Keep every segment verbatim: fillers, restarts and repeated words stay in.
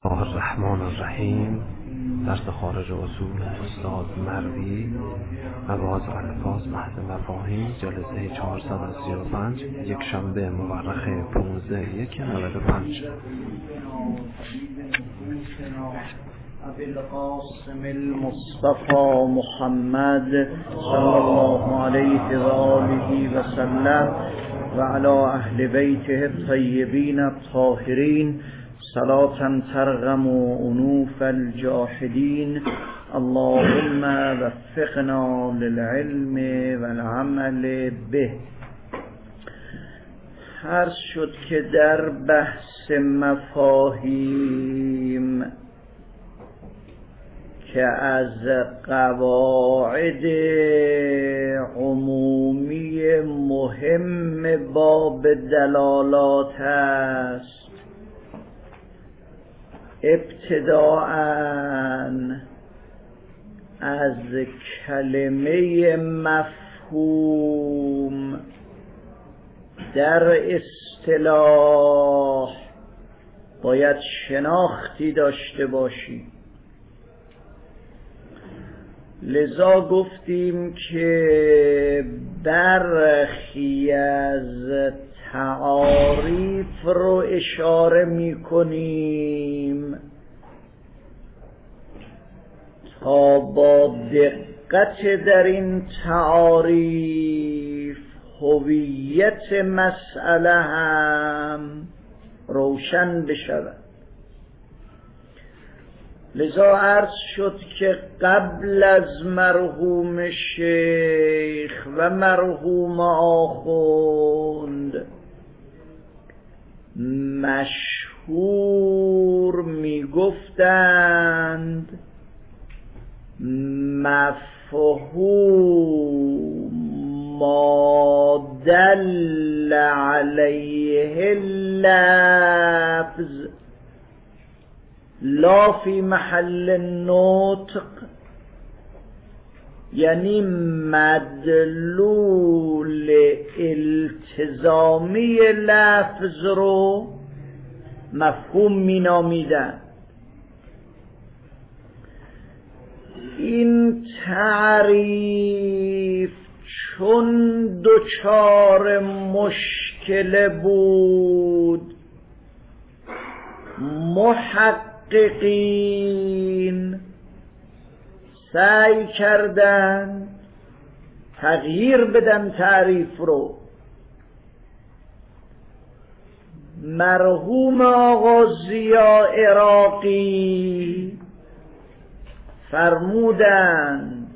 الرحمن الرحیم. درس خارج اصول استاد مروی، مباحث الفاظ بحث مفاهیم، جلسه چهارصد و سی و پنج، یک شنبه مورخه پانزده یک نود و پنج. ابوالقاسم المصطفى محمد صلی الله علیه و آله و سلم و علی اهل بیته الطیبین الطاهرین صلاة ترغم انوف الجاحدین. اللهم وفقنا للعلم والعمل به. عرض شد که در بحث مفاهیم که از قواعد عمومی مهم باب دلالات است، ابتداءً از کلمه مفهوم در اصطلاح باید شناختی داشته باشیم. لذا گفتیم که برخی از تعاریف رو اشاره می کنیم تا با دقت در این تعاریف هویت مسئله هم روشن بشود. لذا عرض شد که قبل از مرحوم شیخ و مرحوم آخوند مشهور می گفتند مفهوم ما دل علیه اللفظ لا فی محل نطق، یعنی مدلول التزامی لفظ رو مفهوم می نامیدن. این تعریف چون دچار مشکل بود، محققین سعی کردن تغییر بدن تعریف رو. مرحوم آقا ضیا عراقی فرمودند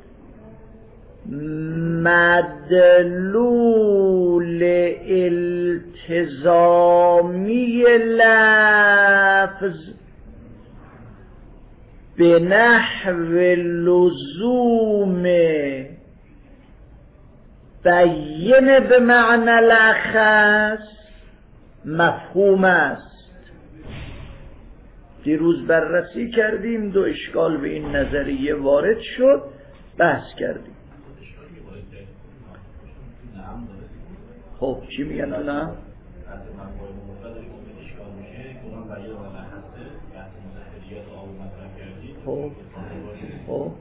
مدلول التزامی لفظ به نحو لزوم بین به معنی الاخص مفهوم است. دیروز بررسی کردیم، دو اشکال به این نظریه وارد شد، بحث کردیم. خب چی میگن الان؟ خب خب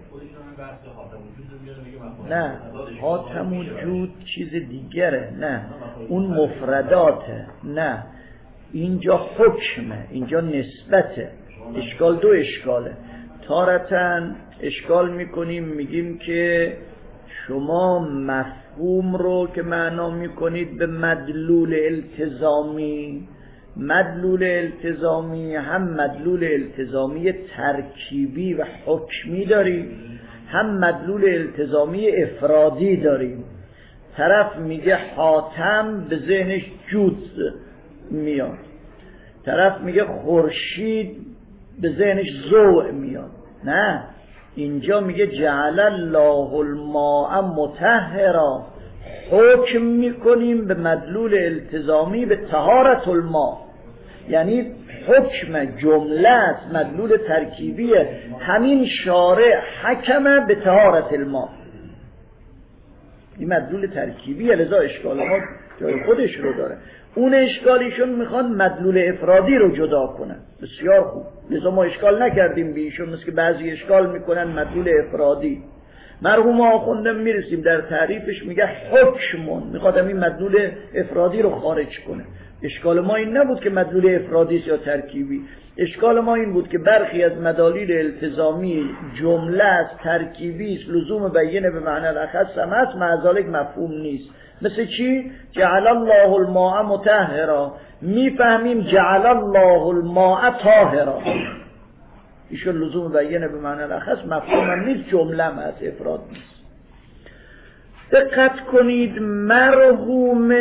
نه، حاتم وجود چیز دیگره، نه اون مفرداته، نه اینجا حکمه، اینجا نسبته. اشکال دو اشکاله. تارتاً اشکال میکنیم میگیم که شما مفهوم رو که معنا میکنید به مدلول التزامی، مدلول التزامی هم مدلول التزامی ترکیبی و حکمی داریم، هم مدلول التزامی افرادی داریم. طرف میگه حاتم به ذهنش جود میاد، طرف میگه خورشید به ذهنش ضوء میاد. نه، اینجا میگه جعل الله الماء مطهرا، حکم میکنیم به مدلول التزامی به طهارت الماء، یعنی حکم جمله است، مدلول ترکیبیه. همین شارع حکم به طهارت الماء، این مدلول ترکیبیه، لذا اشکال ما جای خودش رو داره. اون اشکالیشون میخوان مدلول افرادی رو جدا کنن. بسیار خوب، لذا ما اشکال نکردیم به ایشون، مثل که بعضی اشکال میکنن مدلول افرادی. مرحوم آخوندم میرسیم در تعریفش میگه حکمون، میخواد این مدلول افرادی رو خارج کنه. اشکال ما این نبود که مدلول افرادی یا ترکیبی، اشکال ما این بود که برخی از مدالیل التزامی جمله از ترکیبی است، لزوم بیانه به معنی الاخص هم هست، مع ذالک مفهوم نیست. مثل چی؟ جعل الله الماء مطهرا، میفهمیم جعل الله الماء طاهرا، ایشون لزوم بیانه به معنی الاخص مفهوم هم نیست، جمله هم از افراد نیست. دقت کنید، مرحوم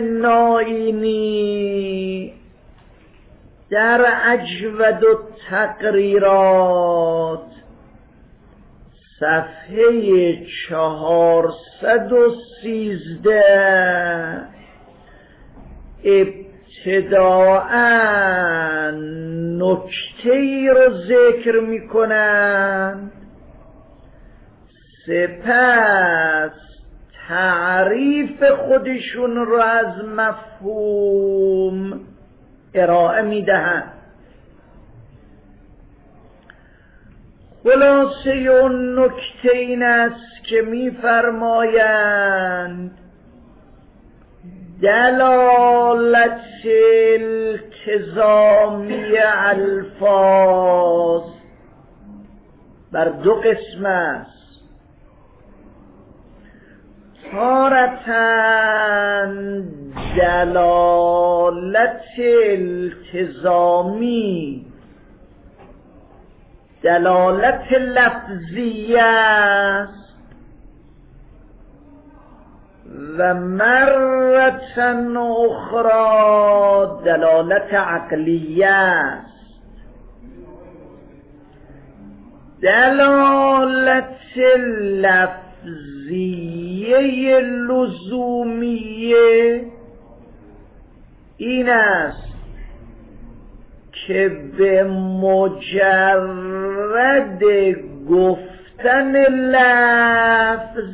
نائینی در اجود التقریرات صفحه چهارصد و سیزده ابتداءً نکته‌ای رو ذکر می‌کنند، سپس تعریف خودشون رو از مفهوم ارائه میدهند. خلاصه اون نکته این است که میفرمایند دلالت التزامی الفاظ بر دو قسم است. تارةً دلالت التزامی دلالت لفظیه است و مرة اخرى دلالت عقلیه است. دلالت لفظیه لزومیه این است که به مجرد گفتن لفظ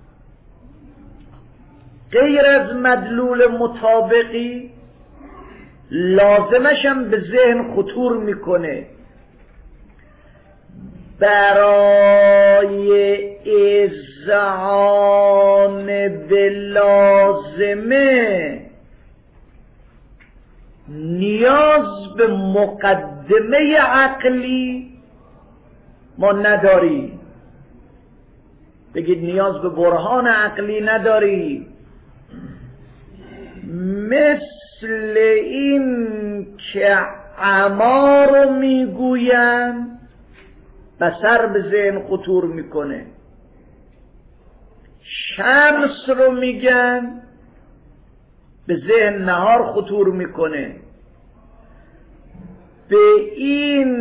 غیر از مدلول مطابقی لازمش هم به ذهن خطور میکنه، برای اذعان به لازمه نیاز به مقدمه عقلی ما نداری. بگید نیاز به برهان عقلی نداری. مثل این که عما رو میگوین بصر به ذهن خطور میکنه، شمس رو میگن به ذهن نهار خطور میکنه. به این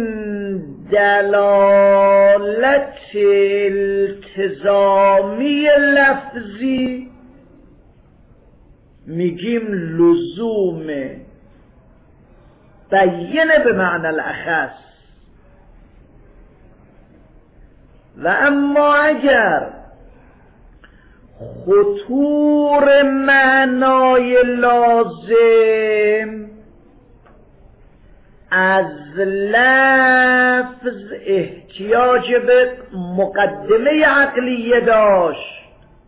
دلالت التزامی لفظی میگیم لزوم بیانه به معنی الاخص. و اما اگر خطور معنای لازم از لفظ احتیاج به مقدمه عقلیه داشت،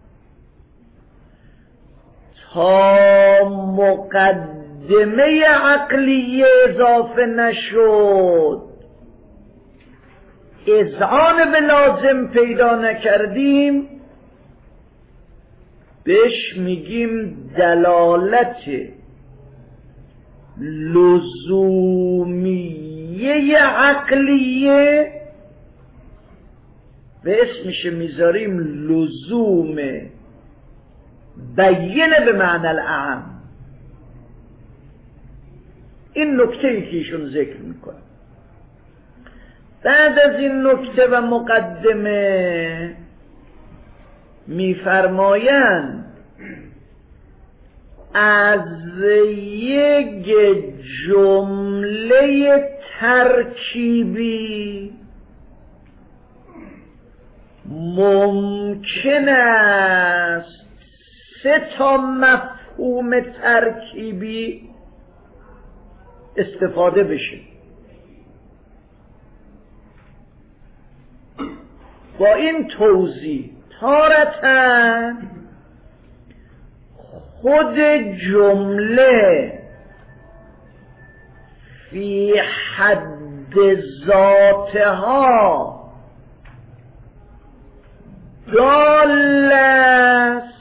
تا مقدمه عقلیه اضافه نشد، اذعان به لازم پیدا نکردیم، بهش میگیم دلالت لزومیه عقلیه و اسمش میذاریم لزوم بیانه به معنی الاعم. این نکته ای که ایشون ذکر میکنه. بعد از این نکته و مقدمه میفرمایند از یک جمله ترکیبی ممکن است سه تا مفهوم ترکیبی استفاده بشه. با این توضیح تارتاً خود جمله فی حد ذاتها دال است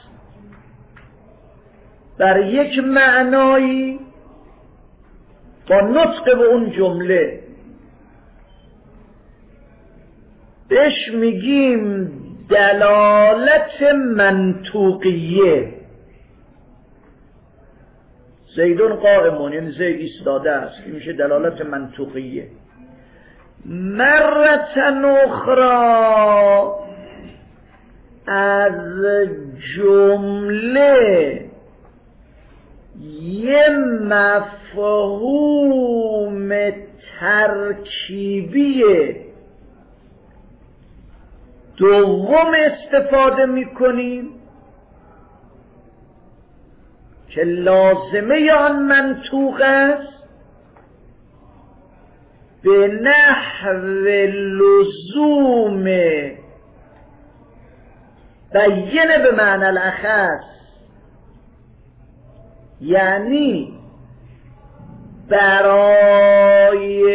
بر یک معنایی با نطق به اون جمله، بهش میگیم دلالت منطوقیه. زیدون قائمون، یعنی زید ایستاده است، این میشه دلالت منطوقیه. مرتن اخرى از جمله یه مفهوم ترکیبیه دوم استفاده میکنیم که لازمه آن منطوق است به نحو لزوم بیان به معنی الاخص، یعنی برای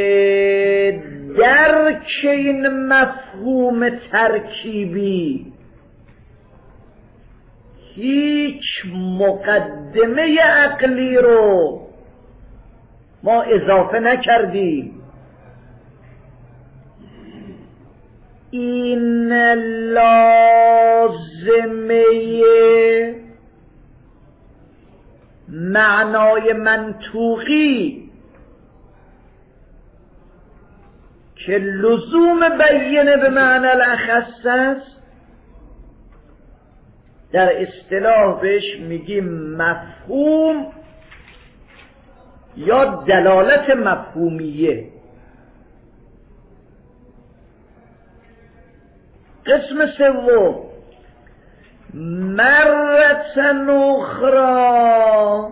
درک این مفهوم ترکیبی هیچ مقدمه عقلی رو ما اضافه نکردیم. این لازمه معنای منطوقی که لزوم بیانه به معنی الاخص است، در اصطلاح بهش میگیم مفهوم یا دلالت مفهومیه. قسم سوم مرتن اخرى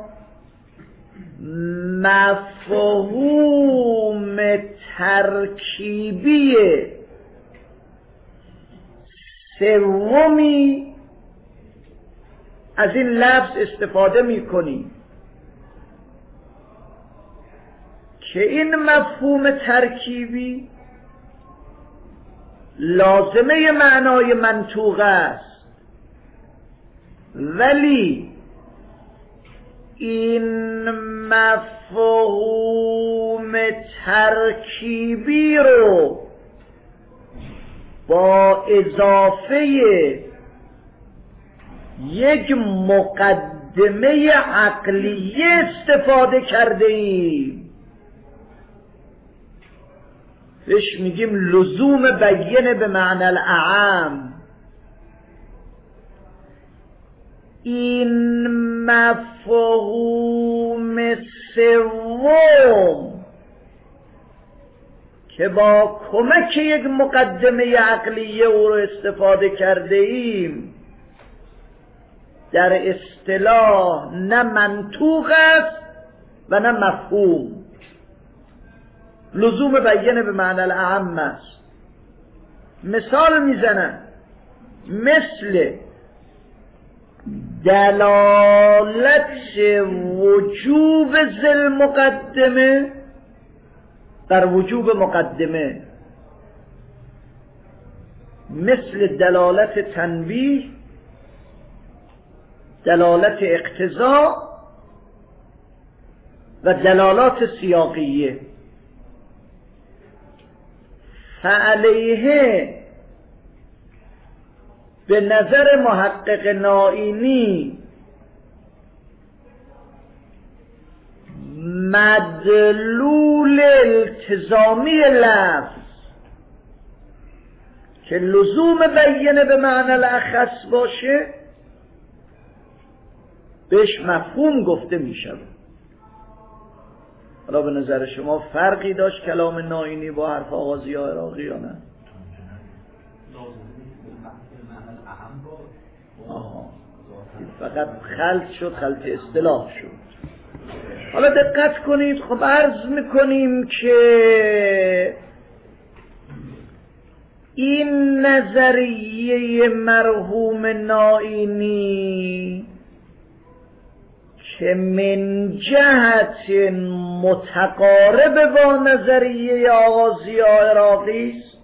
مفهوم ترکیبی سومی از این لفظ استفاده می‌کنیم که این مفهوم ترکیبی لازمه معنای منطوق است، ولی این مفهوم ترکیبی رو با اضافه یک مقدمه عقلیه استفاده کرده ایم، بهش میگیم لزوم بیانه به معنی الاعم. این مفهوم سوم که با کمک یک مقدمه عقلیه او رو استفاده کرده ایم، در اصطلاح نه منطوق است و نه مفهوم، لزوم بیانه به معنی الاعم است. مثال میزنن مثل دلالت وجوب ذل مقدمه در وجوب مقدمه، مثل دلالت تنبیه، دلالت اقتضا و دلالات سیاقیه. فعلیه به نظر محقق نائینی مدلول التزامی لفظ که لزوم بیانه به معنی الاخص باشه بهش مفهوم گفته می شود. حالا به نظر شما فرقی داشت کلام نائینی با حرف آغازی یا عراقی یا نه؟ آها. فقط خلط شد، خلط اصطلاح شد. حالا دقت کنید. خب عرض میکنیم که این نظریه مرحوم نائینی که من جهت متقارب با نظریه آقا ضیا عراقی است،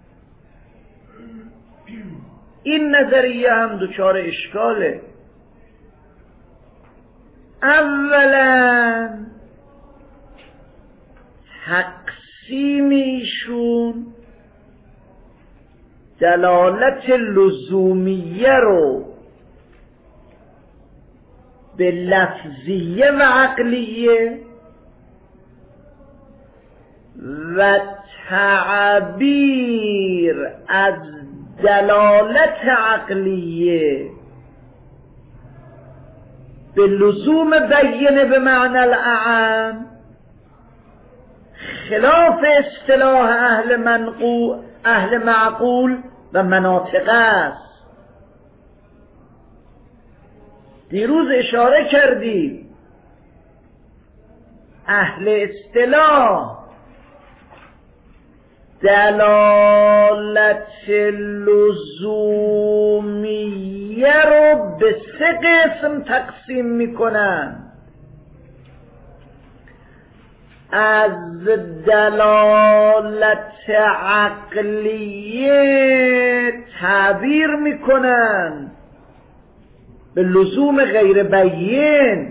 این نظریه هم دچار اشکاله. اولا تقسیمیشون دلالت لزومیه رو به لفظیه و عقلیه و تعبیر از دلالت عقلیه به لزوم بینه به معنی الاعم خلاف اصطلاح اهل منقول اهل معقول و مناطق است. دیروز اشاره کردیم اهل اصطلاح دلالت لزومیه رو به سه قسم تقسیم میکنن. از دلالت عقلیه تعبیر میکنن به لزوم غیر بین،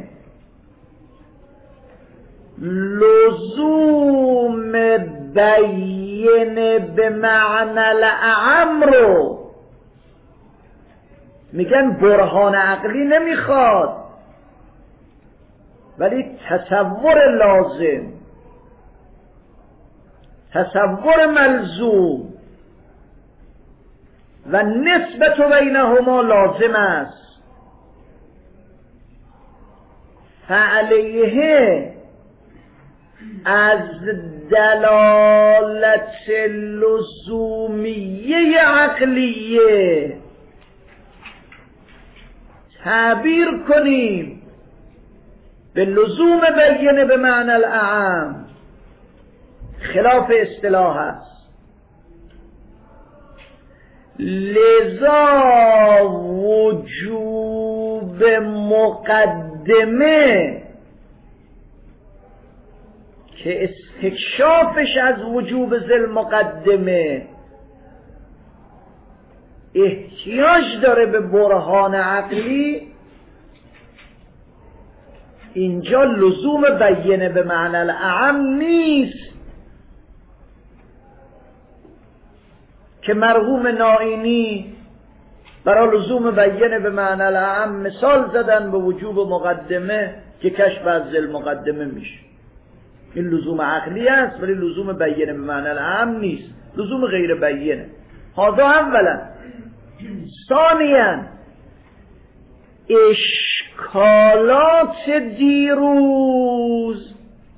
لزوم بین به معنی الاعم رو میگن برهان عقلی نمیخواد، ولی تصور لازم، تصور ملزوم و نسبت بینهما لازم است. فعلیه از دلالت لزومیه عقلیه تعبیر کنیم به لزوم بینه به معنی الاعم خلاف اصطلاح است. لذا وجوب مقدمه که استکشافش از وجوب ذل مقدمه احتیاج داره به برهان عقلی، اینجا لزوم بینه به معنی الاعم نیست که مرحوم نائینی برای لزوم بینه به معنی الاعم مثال زدن به وجوب مقدمه که کشف از ذل مقدمه میشه. این لزوم عقلی است ولی لزوم بینه به معنی الاعم نیست، لزوم غیر بینه. هذا اولا. ثانیا اشکالات دیروز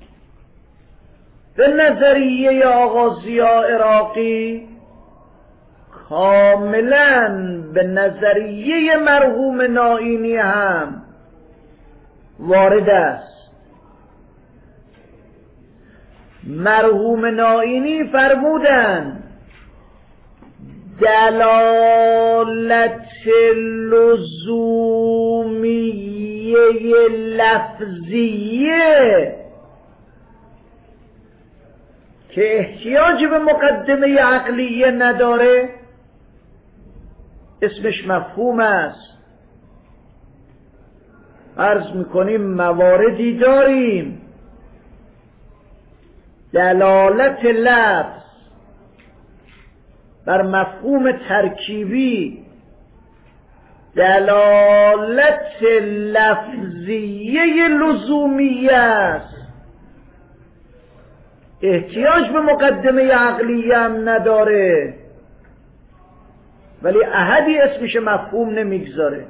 به نظریه آقا ضیا عراقی کاملا به نظریه مرحوم نائینی هم وارد است. مرحوم نائینی فرمودند دلالت لزومیه لفظیه که احتیاج به مقدمه عقلیه نداره اسمش مفهوم است. عرض میکنیم مواردی داریم دلالت لفظ بر مفهوم ترکیبی، دلالت لفظیه لزومیه است، احتیاج به مقدمه عقلیه هم نداره ولی احدی اسمش مفهوم نمیگذاره.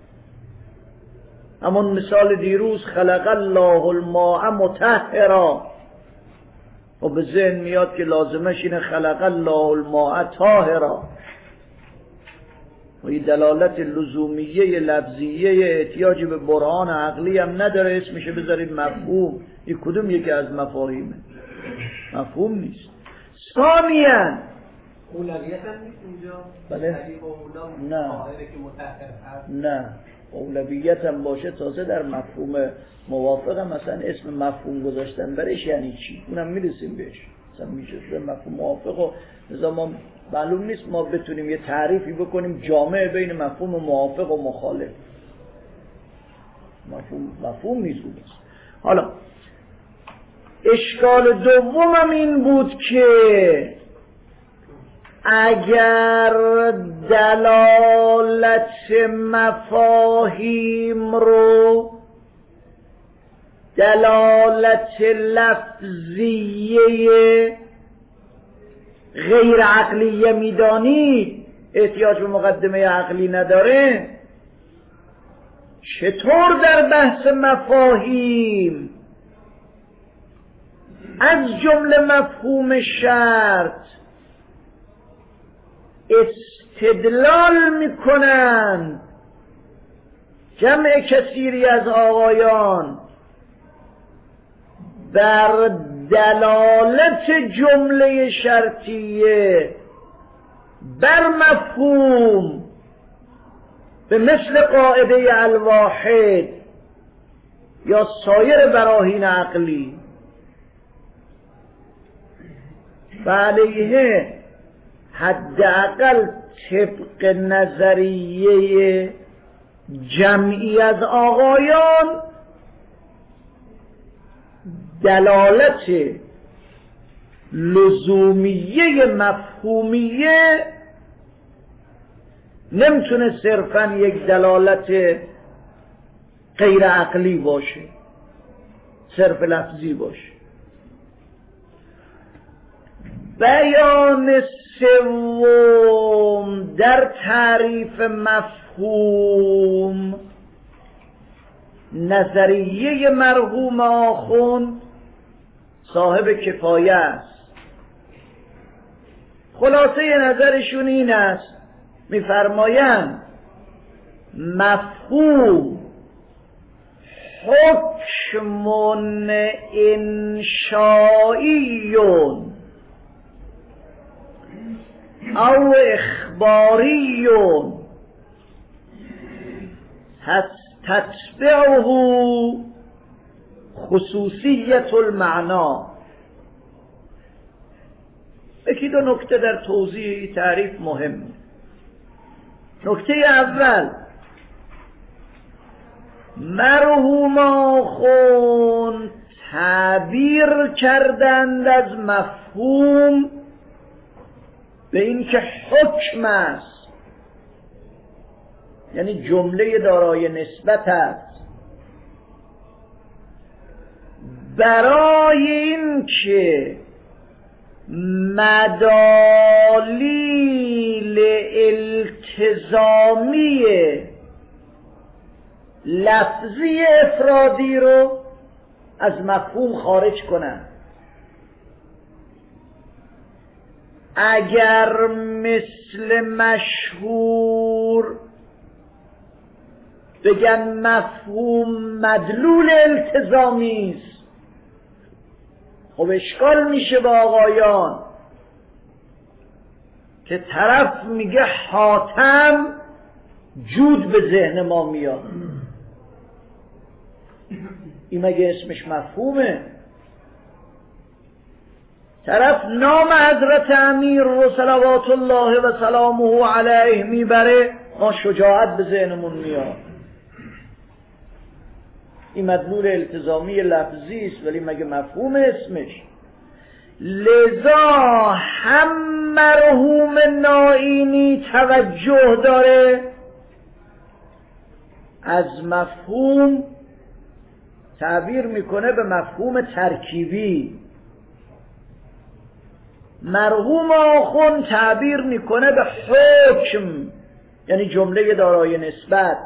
همون مثال دیروز خلق الله الماء مطهرا و به ذهن میاد که لازمش اینه خلق الله الماء طاهرا. و این دلالت لزومیه لفظیه احتیاجی به برهان عقلی هم نداره، اسمشه بذارید مفهوم. این کدوم یکی از مفاهیمه؟ مفهوم نیست. ثانیاً اولویت هم نیست اینجا؟ بله؟ نه نه اولویت هم باشه تازه در مفهوم موافقم. مثلا اسم مفهوم گذاشتن برش یعنی چی؟ اونم میرسیم بهش. مثلا میشه به مفهوم موافق و مثلا ما معلوم نیست ما بتونیم یه تعریفی بکنیم جامع بین مفهوم موافق و مخالف. مفهوم مفهوم نیست. حالا اشکال دومم این بود که اگر دلالت مفاهیم رو دلالت لفظیه غیر عقلیه میدانید، احتیاج به مقدمه عقلی نداره، چطور در بحث مفاهیم از جمله مفهوم شرط استدلال میکنن جمع کثیری از آقایان بر دلالت جمله شرطیه بر مفهوم به مثل قاعده الواحد یا سایر براهین عقلی و علیه حداقل طبق نظریه جمعی از آقایان دلالت لزومیه مفهومیه نمیتونه صرفاً یک دلالت غیر عقلی باشه، صرف لفظی باشه. بیان سوم در تعریف مفهوم نظریه مرحوم آخوند صاحب کفایه است. خلاصه نظرشون این است، میفرمایند مفهوم حکم انشائیون او اخباریون تتبعه خصوصیت المعنا. یکی دو نکته در توضیح تعریف مهمه. نکته اول، مرحوم آخوند تعبیر کردند از مفهوم به این که حکم است، یعنی جمله دارای نسبت است، برای این که مدالیل التزامی لفظی افرادی رو از مفهوم خارج کنند. اگر مثل مشهور بگن مفهوم مدلول التزامی است، خب اشکال میشه با آقایان که طرف میگه حاتم جود به ذهن ما میاد. این مگه اسمش مفهومه؟ طرف نام حضرت امیر رو صلوات الله و سلامه علیه میبره، ما شجاعت به ذهنمون میاد. این مدلول التزامی لفظی است، ولی مگه مفهوم اسمش؟ لذا هم مرحوم نائینی توجه داره از مفهوم تعبیر میکنه به مفهوم ترکیبی، مرحوم آخوند تعبیر میکنه به حکم، یعنی جمله دارای نسبت.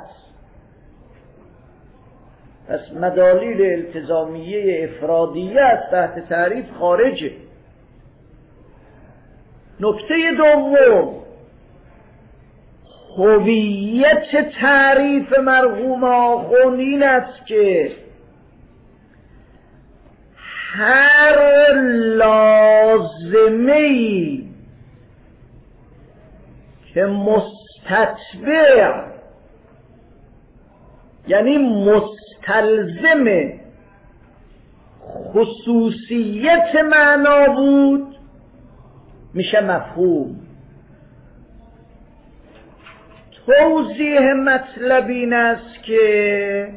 پس مدالیل التزامیه افرادیه از تحت تعریف خارجه. نکته دوم، هویت تعریف مرحوم آخوند این است که هر لازمه‌ای که مستتبع یعنی مستلزم خصوصیت معنا بود میشه مفهوم. توضیح مطلب این است که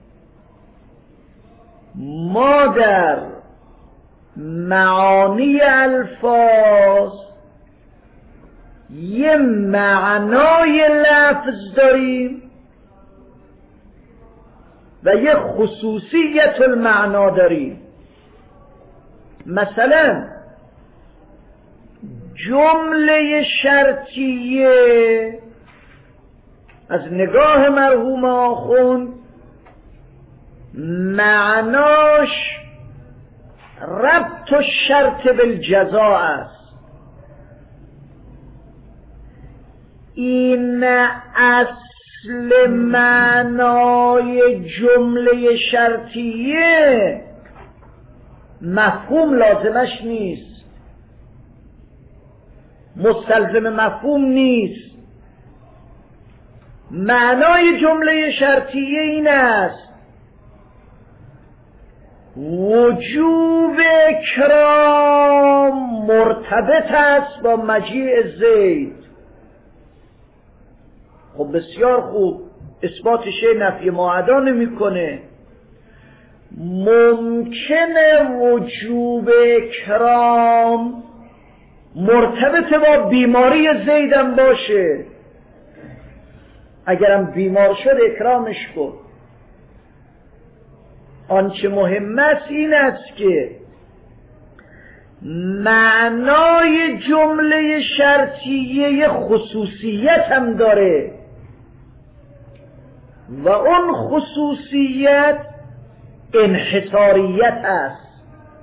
ما در معانی الفاظ یه معنای لفظ داریم و یه خصوصیت المعنا داریم. مثلا جمله شرطیه از نگاه مرحوم آخوند معناش ربط و شرط بالجزا است. این اصل معنای جمله شرطیه مفهوم لازمش نیست، مستلزم مفهوم نیست. معنای جمله شرطیه این است وجوب اکرام مرتبط است با مجیء زید. خب بسیار خوب، اثبات شیء نفی معدا نمیکنه. ممکنه وجوب اکرام مرتبط با بیماری زیدم باشه، اگرم بیمار شد اکرامش کن. آنچه مهم است این است که معنای جمله شرطیه خصوصیت هم داره و اون خصوصیت انحصاریت است.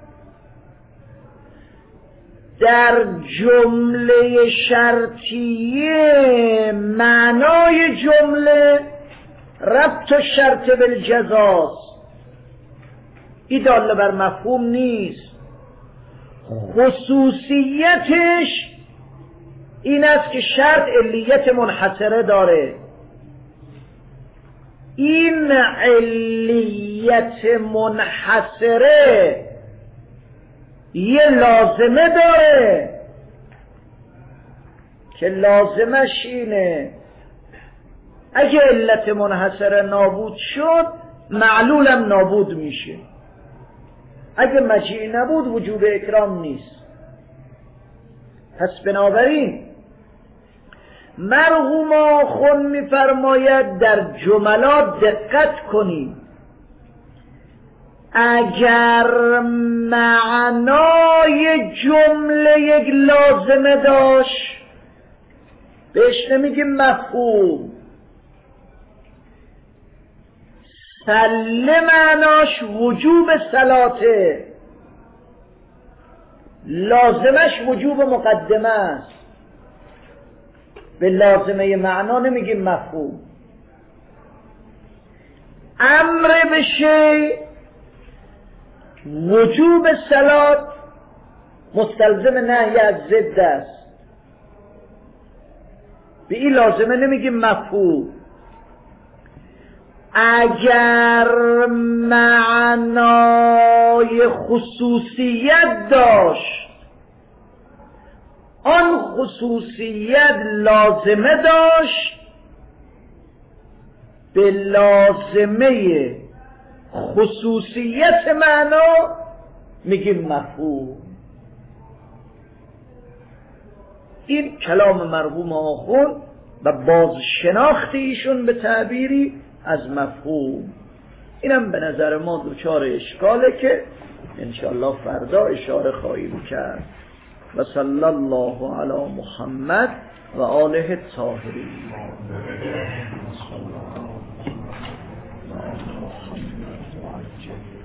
در جمله شرطیه معنای جمله ربط و شرط بالجزاست، این داله بر مفهوم نیست. خصوصیتش این است که شرط علیت منحصره داره. این علیت منحصره یه لازمه داره که لازمش اینه اگه علت منحصره نابود شد معلولم نابود میشه. اگه مجیء نبود وجوب اکرام نیست. پس بنابراین مرحوم آخوند میفرماید در جملات دقت کنید. اگر معنای جمله یک لازمه داشت بهش نمیگیم مفهوم. سله معناش وجوب صلاته، لازمش وجوب مقدمه است. به لازمه معنا نمیگیم مفهوم. امر به شیء وجوب صلات مستلزم نهی از ضد است، به این لازمه نمیگیم مفهوم. اگر معنای خصوصیت داشت آن خصوصیت لازمه داشت، به لازمه خصوصیت معنا میگیم مفهوم. این کلام مرحوم آخوند و بازشناخت ایشون به تعبیری از مفهوم. اینم به نظر ما دوچار اشکاله که انشاءالله فردا اشاره خواهیم کرد. و صلی الله علی محمد و آله الطاهرین.